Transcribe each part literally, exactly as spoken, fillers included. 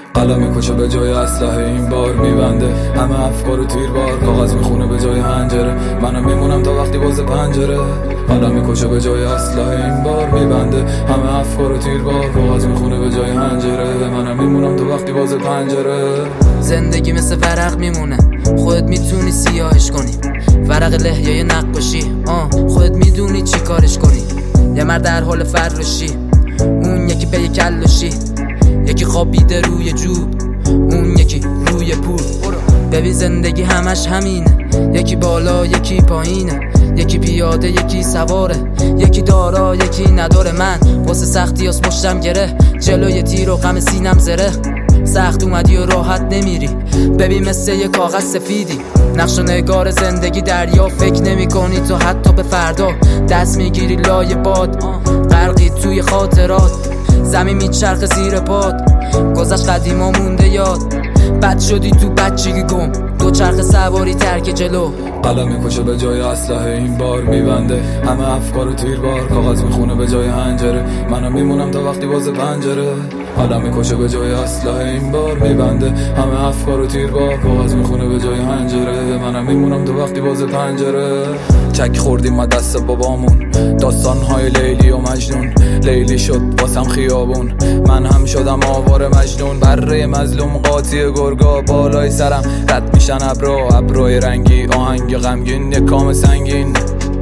قلم میکشه به جای اسلحه این بار میبنده همه افکار و تیربار، کاغذ میخونه به جای حنجره، منم میمونم تا وقتی باز پنجره. قلم میکشه به جای اسلحه این بار میبنده همه افکار و تیربار، کاغذ میخونه به جای حنجره، منم میمونم تا وقتی باز پنجره. زندگی مثل ورق میمونه، خودت میتونی سیاهش کنی، ورق لحیه نقاشی، آه خودت میدونی چی کارش کنی. یه مرد در حال فراشی، اون یکی به یک کلاشی، یکی خوابیده روی جوب، اون یکی روی پول. ببین زندگی همش همینه، یکی بالا یکی پایینه، یکی پیاده یکی سواره، یکی دارا یکی نداره. من واسه سختی از پشتم گره، جلوی تیر و غم سینم زره. سخت اومدی و راحت نمیری، ببین مثل یه کاغذ سفیدی، نقش و نگار زندگی دریا. فکر نمی کنی تو حتی به فردا، دست میگیری لای باد، غرقی توی خاطرات، زمین میچرخ زیر پاد. گذشت قدیما مونده یاد، بد شدی تو بچگی گم، دو چرخ سواری ترک جلو. قلم میکشه به جای اسلحه این بار میبنده همه افکار و تیربار، کاغذ میخونه به جای حنجره، منم میمونم تا وقتی باز پنجره. قلم میکشه به جای اسلحه این بار میبنده همه افکار و تیربار، کاغذ میخونه به جای حنجره، منم میمونم تا وقتی باز پنجره. چک خوردیم ما دست بابامون، داستانهای لیلی و مجنون، لیلی شد واسم خیابون، من هم شدم آوار مجنون. بره مظلوم قاطی گرگا، بالای سرم رد میشن ابرا، ابروی رنگی آهنگ غمگین، یک کام سنگین.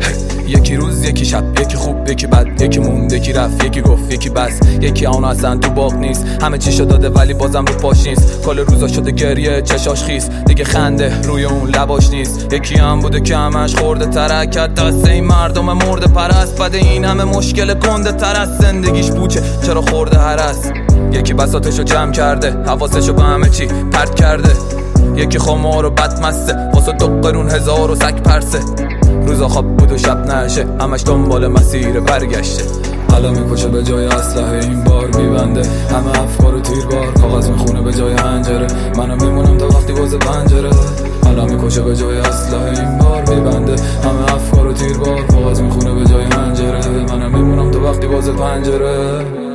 یکی روز یکی شب، یکی خوب یکی بد، یکی موند یکی رفت، یکی گفت یکی بس، یکی اون اصلا تو باغ نیست، همه چیشو داده ولی بازم رو پاش نیست. کل روزا شده گریه چشاش خیس، دیگه خنده روی اون لباش نیست. یکی هم بوده که همش خورده ترکت، دست این مردم مرد پرست، بده این همه مشکل گنده تر از زندگیش بوچه چرا خورده هرس. یکی بساطشو جمع کرده، حواسشو به همه چی پرت کرده، یکی خمار و بدمسته واسه دو قرون هزار و سگ پرسه. روزا خواب بود و شب نشه، همش دنبال مسیر برگشته. قلم میکشه به جای اسلحه این بار میبنده همه افکار و تیربار، کاغذ میخونه به جای حنجره، منم میمونم تا وقتی باز پنجره. قلم میکشه به جای اسلحه این بار میبنده همه افکار و تیربار، کاغذ میخونه به جای حنجره، منم میمونم تا وقتی باز پنجره.